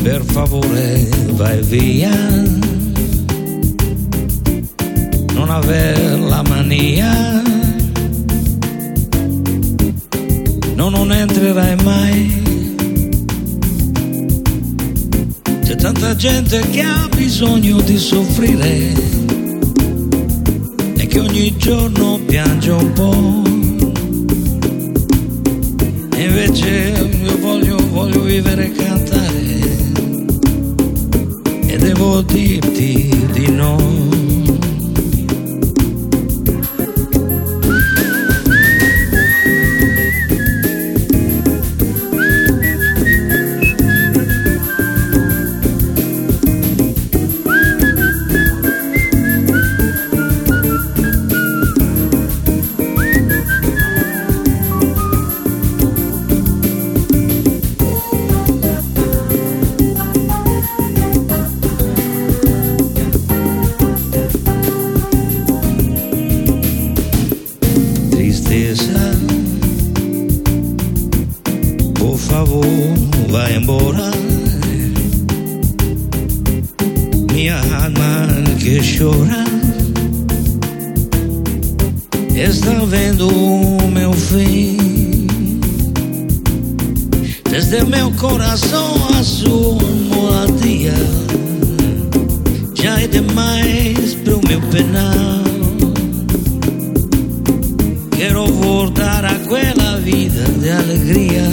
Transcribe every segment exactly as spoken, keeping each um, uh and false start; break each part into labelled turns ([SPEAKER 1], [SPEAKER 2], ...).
[SPEAKER 1] per favore vai via, non aver la mania, no, non entrerai mai. C'è tanta gente che ha bisogno di soffrire e che ogni giorno piange un po'. E invece io voglio, voglio vivere e cantare, e devo dirti di no. Por favor, vai embora. Minha alma que chora está vendo o meu fim. Desde meu coração a sua moradia já é demais pro meu penal. Quero voltar a quella vida de alegria.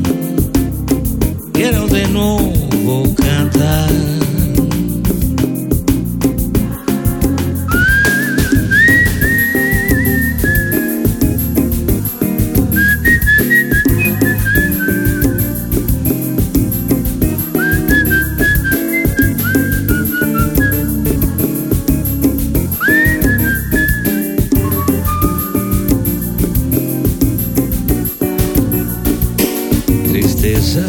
[SPEAKER 1] Quero de novo cantar. Tristeza,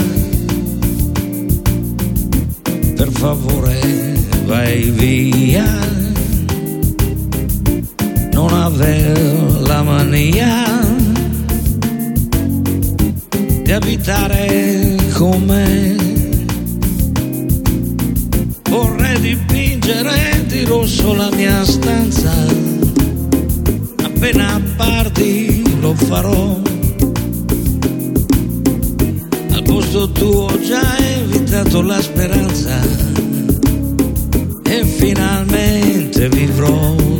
[SPEAKER 1] per favore vai via, non aver la mania di abitare con me. Vorrei dipingere di rosso la mia stanza, appena parti lo farò. Al posto tuo ho già evitato la speranza e finalmente vivrò.